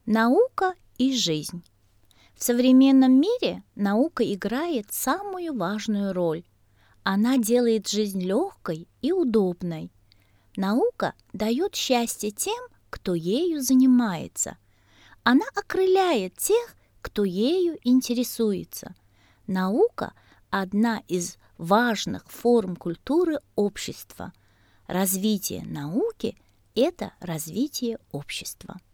Наука и жизнь. В современном мире наука играет самую важную роль. Она делает жизнь легкой и удобной. Наука дает счастье тем, кто ею занимается. Она окрыляет тех, кто ею интересуется. Наука – одна из важных форм культуры общества. Развитие науки – это развитие общества.